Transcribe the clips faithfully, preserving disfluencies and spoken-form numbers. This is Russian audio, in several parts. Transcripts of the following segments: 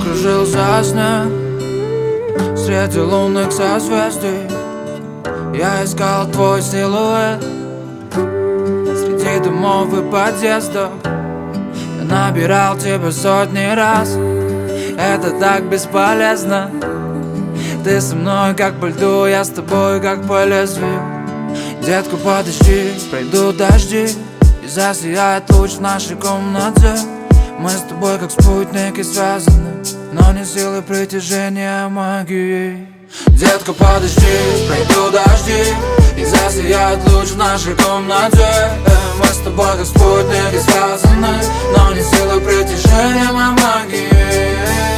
кружил за сном среди лунных созвездий. Я искал твой силуэт среди домов и подъездов. Я набирал тебя сотни раз, это так бесполезно. Ты со мной как по льду, я с тобой как по лезвию. Детка, подожди, пройдут дожди и засияет луч в нашей комнате. Мы с тобой как спутники связаны, но не силой притяжения, а магией. Детка, подожди, пройдут дожди и засияет луч в нашей комнате. Мы с тобой как спутники связаны, но не силой притяжения, а магией.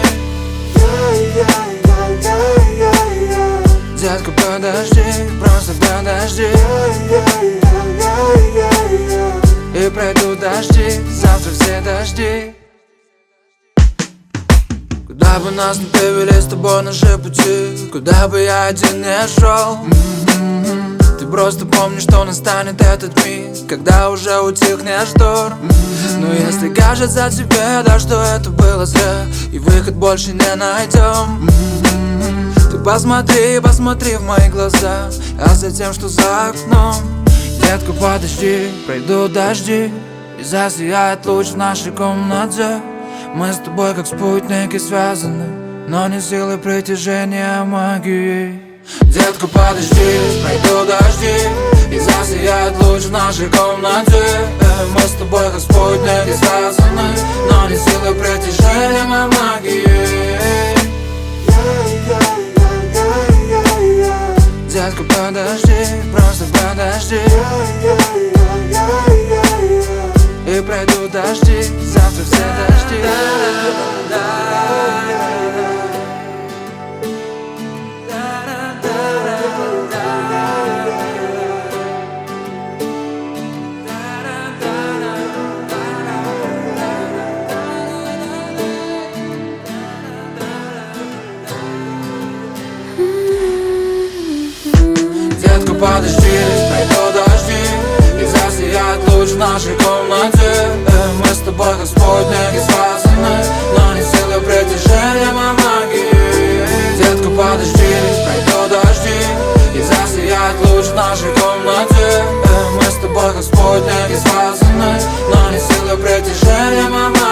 Детка, подожди, просто подожди. И пройдут дожди, завтра все дожди. Куда бы нас ни привели с тобой наши пути, куда бы я один не шел, mm-hmm. Ты просто помни, что настанет этот миг, когда уже утихнет шторм, mm-hmm. Но если кажется тебе, да, что это было зря и выход больше не найдем, mm-hmm. Ты посмотри, посмотри в мои глаза, а затем, что за окном. Детка, подожди, пройдут дожди и засияет луч в нашей комнате. Мы с тобой как спутники связаны, но не силой притяжения, а магией. Детка, подожди, пройдут дожди и засияет луч в нашей комнате. Мы с тобой как спутники связаны, но не силой притяжения, а магией. Детка, подожди, просто подожди. И пройдут дожди, завтра все дожди. Детка, подожди, пройдут дожди и засияет луч в нашей комнате. Мы с тобой как спутники связаны, но не силой притяжения, а магией. Детка, подожди, пройдут дожди и засияет луч в нашей комнате. Мы с тобой как спутники связаны, но не силой притяжения, а магией.